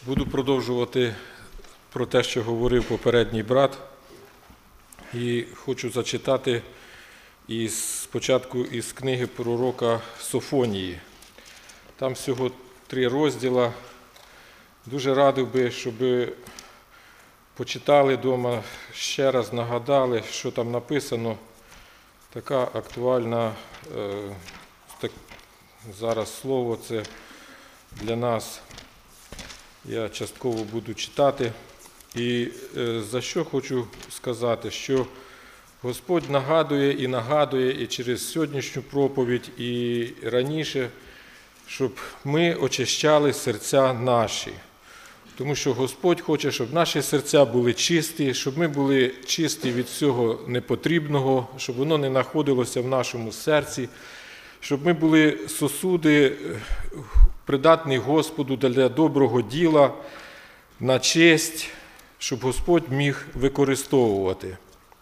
Буду продовжувати про те, що говорив попередній брат. І хочу зачитати спочатку із книги пророка Софонії. Там всього 3 розділа. Дуже радив би, щоб почитали вдома, ще раз нагадали, що там написано. Така актуальна зараз слово це для нас. Я частково буду читати. І за що хочу сказати, що Господь нагадує і через сьогоднішню проповідь, і раніше, щоб ми очищали серця наші. Тому що Господь хоче, щоб наші серця були чисті, щоб ми були чисті від всього непотрібного, щоб воно не знаходилося в нашому серці, щоб ми були сосуди, придатні Господу для доброго діла, на честь, щоб Господь міг використовувати.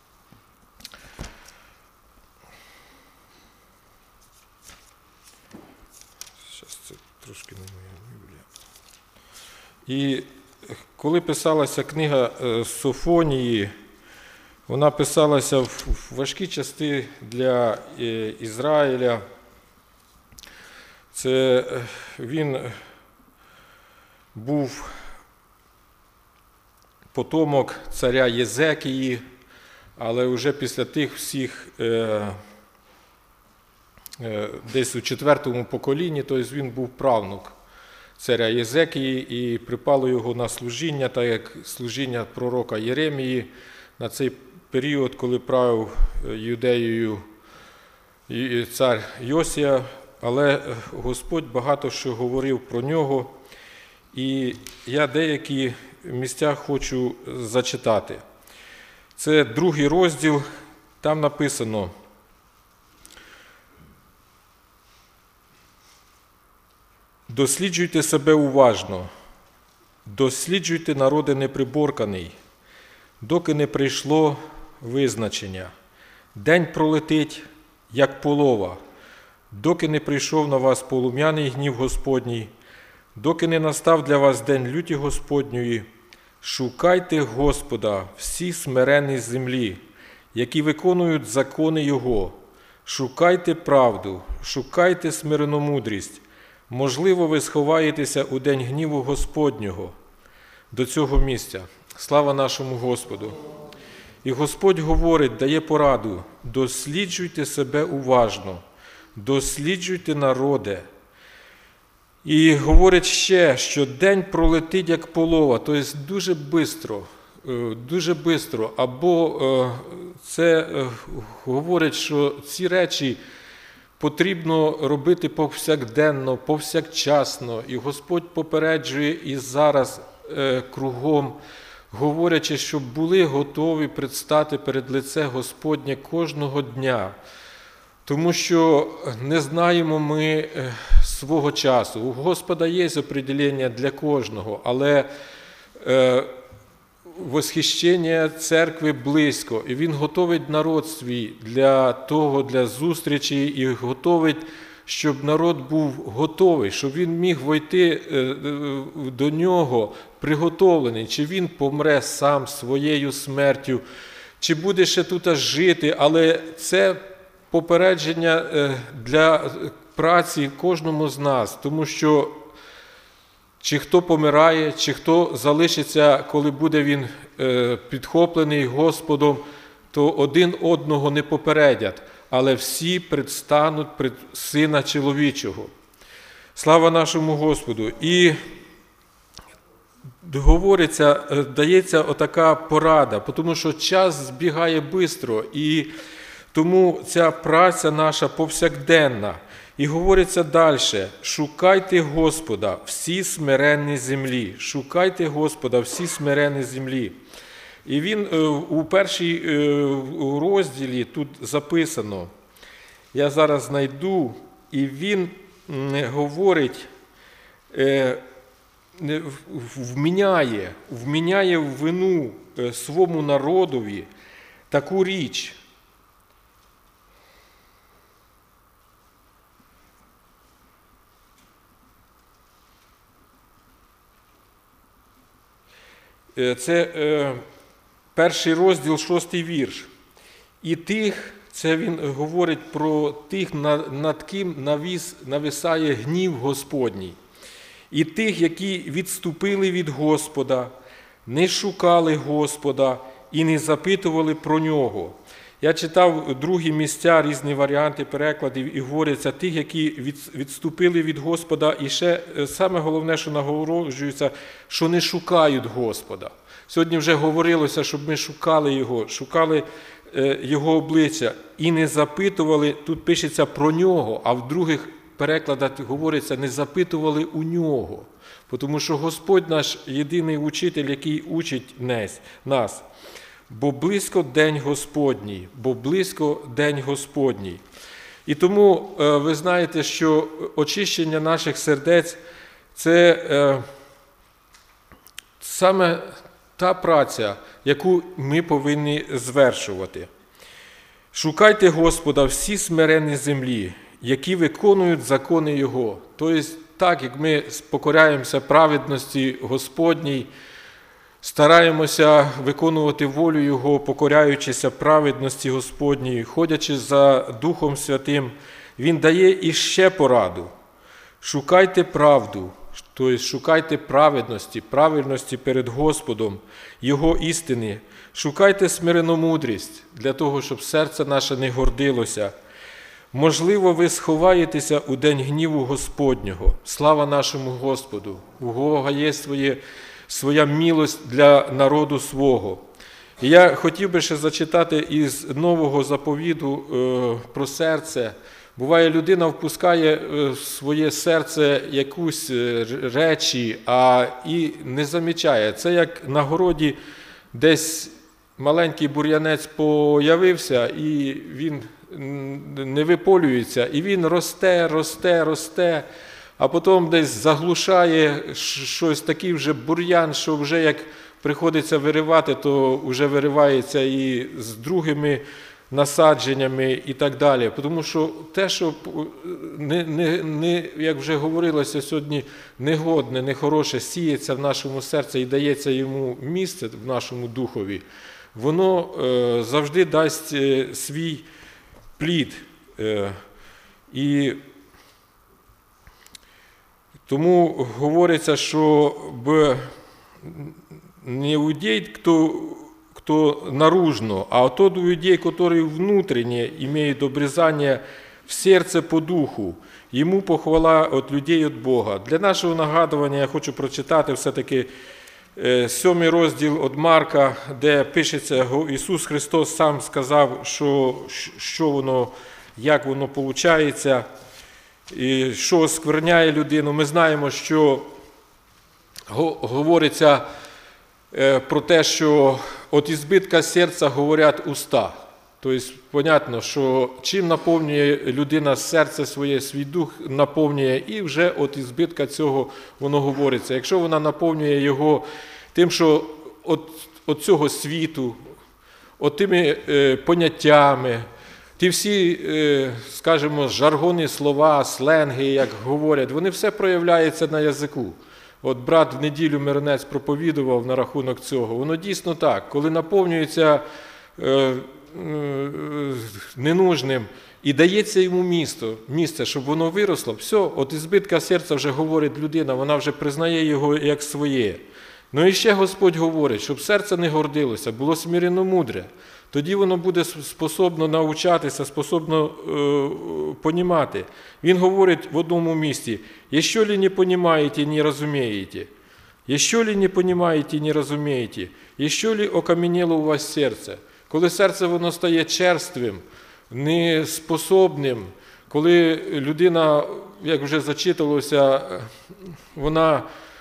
Зараз це трошки не моя Біблія. І коли писалася книга Софонії, вона писалася в важкі часи для Ізраїля. Це він був потомок царя Єзекії, але вже після тих всіх, десь у 4-му поколінні, тобто він був правнук царя Єзекії, і припало його на служіння, так як служіння пророка Єремії на цей період, коли правив Юдеєю цар Йосія. Але Господь багато що говорив про нього, і я деякі місця хочу зачитати. Це 2-й розділ, там написано: «Досліджуйте себе уважно, досліджуйте народи неприборканий, доки не прийшло визначення. День пролетить, як полова, доки не прийшов на вас полум'яний гнів Господній, доки не настав для вас день люті Господньої. Шукайте Господа, всі смиренні землі, які виконують закони Його. Шукайте правду, шукайте смиренномудрість. Можливо, ви сховаєтеся у день гніву Господнього». До цього місця. Слава нашому Господу! І Господь говорить, дає пораду: досліджуйте себе уважно, досліджуйте народи. І говорить ще, що день пролетить, як полова, тобто дуже швидко. Або це говорить, що ці речі потрібно робити повсякденно, повсякчасно. І Господь попереджує і зараз кругом, говорячи, щоб були готові предстати перед лице Господнє кожного дня. Тому що не знаємо ми свого часу. У Господа є определення для кожного, але восхищення церкви близько. І Він готовить народ свій для зустрічі і готовить, щоб народ був готовий, щоб він міг войти до нього приготовлений. Чи він помре сам своєю смертю, чи буде ще тут жити, але це попередження для праці кожному з нас, тому що чи хто помирає, чи хто залишиться, коли буде він підхоплений Господом, то один одного не попередять, але всі предстануть пред Сина Чоловічого. Слава нашому Господу! І дається отака порада, тому що час збігає швидко, і тому ця праця наша повсякденна. І говориться далі: шукайте Господа, всі смиренні землі. Шукайте Господа, всі смиренні землі. І він у 1-й розділі тут записано, я зараз знайду, і він говорить, вміняє в вину своєму народові таку річ. це перший розділ, 6-й вірш. І тих, це він говорить про тих, над ким нависає гнів Господній. І тих, які відступили від Господа, не шукали Господа і не запитували про Нього. Я читав другі місця, різні варіанти перекладів, і говориться тих, які відступили від Господа, і ще саме головне, що наголошується, що не шукають Господа. Сьогодні вже говорилося, щоб ми шукали Його обличчя і не запитували, тут пишеться про Нього, а в других перекладах говориться, не запитували у Нього. Тому що Господь наш єдиний учитель, який учить нас. Бо близько день Господній, бо близько день Господній. І тому ви знаєте, що очищення наших сердець – це саме та праця, яку ми повинні звершувати. Шукайте Господа всі смиренні землі, які виконують закони Його. Тобто, так, як ми покоряємося праведності Господній, стараємося виконувати волю Його, покоряючися праведності Господній, ходячи за Духом Святим, Він дає іще пораду. Шукайте правду, тобто шукайте праведності перед Господом, Його істини. Шукайте смиренномудрість для того, щоб серце наше не гордилося. Можливо, ви сховаєтеся у день гніву Господнього. Слава нашому Господу! У Бога є своя милость для народу свого. І я хотів би ще зачитати із нового заповіду про серце. Буває, людина впускає в своє серце якусь речі, і не замічає. Це як на городі десь маленький бур'янець появився, і він не виполюється, і він росте, а потім десь заглушає щось такий вже бур'ян, що вже як приходиться виривати, то вже виривається і з другими насадженнями і так далі. Тому що те, що, як вже говорилося сьогодні, негодне, нехороше сіється в нашому серці і дається йому місце в нашому духові, воно завжди дасть свій плід. І тому говориться, що не иудей, кто наружно, а тот иудей, который внутренне имеет обрезание в сердце по духу, йому похвала от людей, от Бога. Для нашого нагадування я хочу прочитати все-таки 7 розділ від Марка, де пишеться, Ісус Христос сам сказав, що воно, як воно виходить, і що оскверняє людину. Ми знаємо, що говориться про те, що від ізбитка серця говорять уста. Тобто, понятно, що чим наповнює людина серце своє, свій дух наповнює, і вже від ізбитка цього воно говориться. Якщо вона наповнює його тим, що від цього світу, тими поняттями, ті всі, скажімо, жаргонні слова, сленги, як говорять, вони все проявляються на язику. От брат в неділю Мирнець проповідував на рахунок цього. Воно дійсно так. Коли наповнюється ненужним і дається йому місце, щоб воно виросло, все, от ізбитка серця вже говорить людина, вона вже признає його як своє. Ну і ще Господь говорить, щоб серце не гордилося, було смиренно мудре. Тоді воно буде способно навчатися, способно понімати. Він говорить в одному місці: «Якщо ли не понімаєте, не розумієте? Якщо ли не понімаєте, не розумієте? Якщо ли окам'яніло у вас серце?» Коли серце воно стає черствим, неспособним, коли людина, як вже зачиталося, вона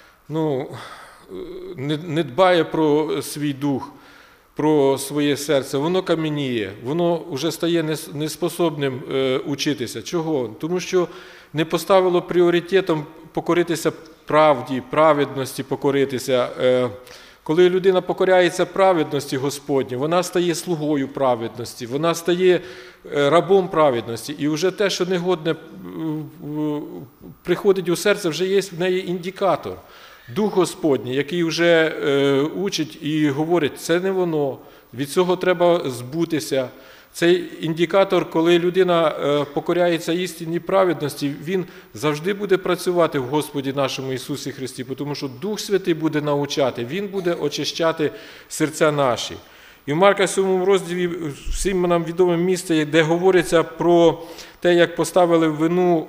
не дбає про свій дух, про своє серце, воно кам'яніє, воно вже стає неспособним учитися. Чого? Тому що не поставило пріоритетом покоритися правді, праведності покоритися. Коли людина покоряється праведності Господній, вона стає слугою праведності, вона стає рабом праведності. І вже те, що негодне приходить у серце, вже є в неї індикатор. Дух Господній, який вже учить і говорить, це не воно, від цього треба збутися. Цей індикатор, коли людина покоряється істинній праведності, він завжди буде працювати в Господі нашому Ісусі Христі, тому що Дух Святий буде навчати, Він буде очищати серця наші. І в Марка 7 розділі всім нам відоме місце, де говориться про те, як поставили вину,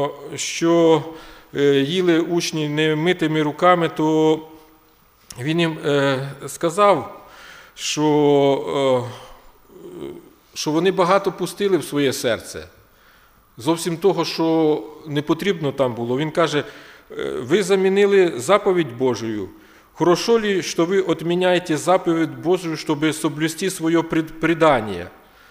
що їли учні немитими руками, то він їм сказав, що вони багато пустили в своє серце. Зовсім того, що не потрібно там було. Він каже, ви замінили заповідь Божию. Хорошо ли, что вы отменяете заповедь Божию, чтобы соблюсти своє предання?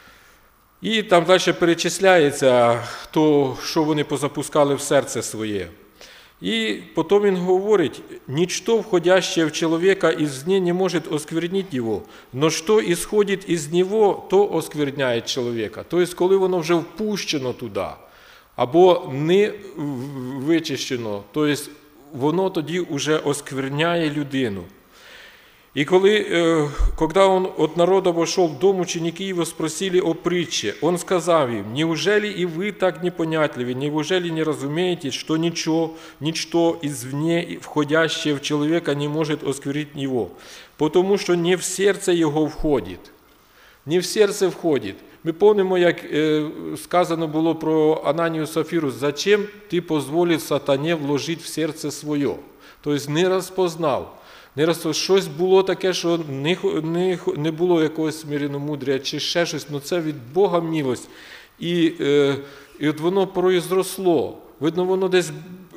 І там далі перечисляється, що вони позапускали в серце своє. И потом он говорит, «Ничто, входящее в человека извне, не может осквернить его, но что исходит из него, то оскверняет человека». Тобто, коли воно вже впущено туди, або не вичищено, тобто, воно тоді вже оскверняє людину. И когда он от народа вошел в дом, ученики его спросили о притче. Он сказал им, «Неужели и вы так непонятливы? Неужели не разумеете, что ничто извне входящее в человека не может осквернить его? Потому что не в сердце его входит». Не в серце входить. Ми пам'ятаємо, як сказано було про Ананію Сафіру, «Зачем ти позволив сатані вложити в серце своє?» Тобто не розпознав. Щось було таке, що не було якогось смиренномудря чи ще щось, але це від Бога милость. І от воно произросло. Видно, воно десь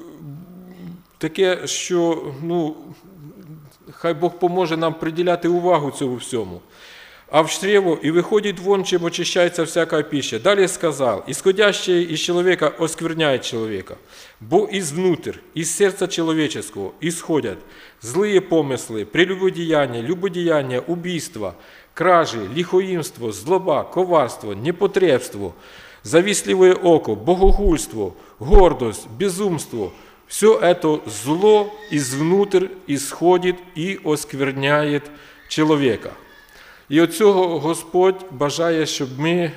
таке, що хай Бог поможе нам приділяти увагу цьому всьому. «А в чрево и выходит вон, чем очищается всякая пища». Далее сказал, «Исходящее из человека оскверняет человека, бо изнутрь, из сердца человеческого исходят злые помыслы, прелюбодеяния, любодеяния, убийства, кражи, лихоимство, злоба, коварство, непотребство, завистливое око, богохульство, гордость, безумство. Все это зло изнутрь исходит и оскверняет человека». І от цього Господь бажає, щоб ми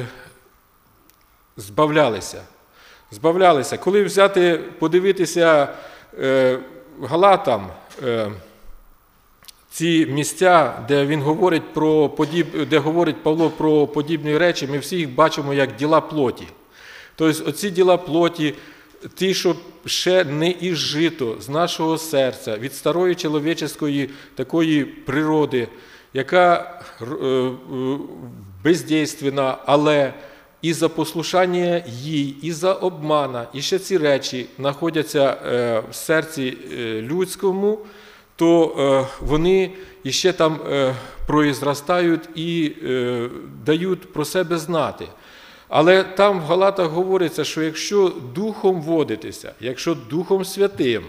збавлялися. Коли подивитися Галатам, ці місця, де він говорить де говорить Павло про подібні речі, ми всі їх бачимо як діла плоті. Тобто оці діла плоті, ті, що ще не ізжито з нашого серця, від старої чоловічої такої природи, яка бездійственна, але і за послушання їй, і за обмана, і ще ці речі знаходяться в серці людському, то вони іще там произростають і дають про себе знати. Але там в Галатах говориться, що якщо Духом водитеся, якщо Духом Святим,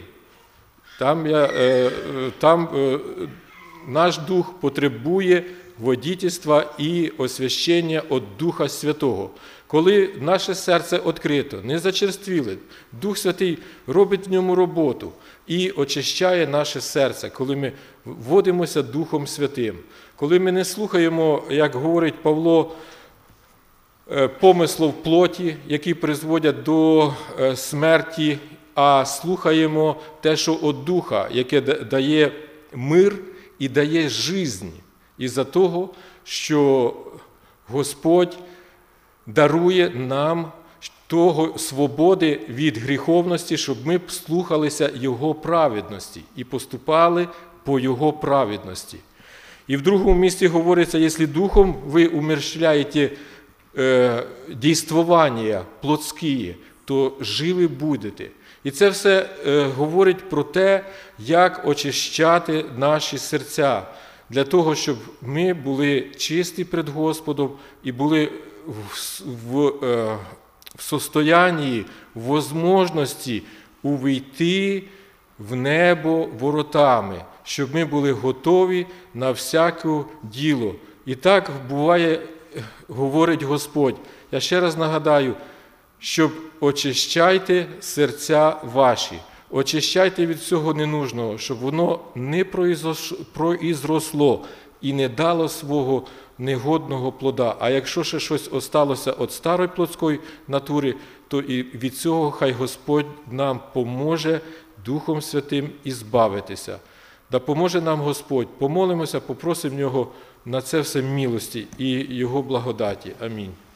там наш Дух потребує водительства і освящення від Духа Святого. Коли наше серце відкрито, не зачерствіле, Дух Святий робить в ньому роботу і очищає наше серце, коли ми водимося Духом Святим. Коли ми не слухаємо, як говорить Павло, помислів плоті, які призводять до смерті, а слухаємо те, що від Духа, яке дає мир і дає життя, із-за того, що Господь дарує нам того свободи від гріховності, щоб ми слухалися Його праведності і поступали по Його праведності. І в другому місці говориться, якщо Духом ви умерщвляєте дійствування плотські, то живі будете. І це все говорить про те, як очищати наші серця, для того, щоб ми були чисті перед Господом і були в состоянні, в можливості увійти в небо воротами, щоб ми були готові на всяке діло. І так буває, говорить Господь. Я ще раз нагадаю, щоб очищайте серця ваші. Очищайте від всього ненужного, щоб воно не произросло і не дало свого негодного плода. А якщо ще щось осталося від старої плотської натури, то і від цього хай Господь нам поможе Духом Святим ізбавитися. Да поможе нам Господь. Помолимося, попросимо Його на це все милості і Його благодаті. Амінь.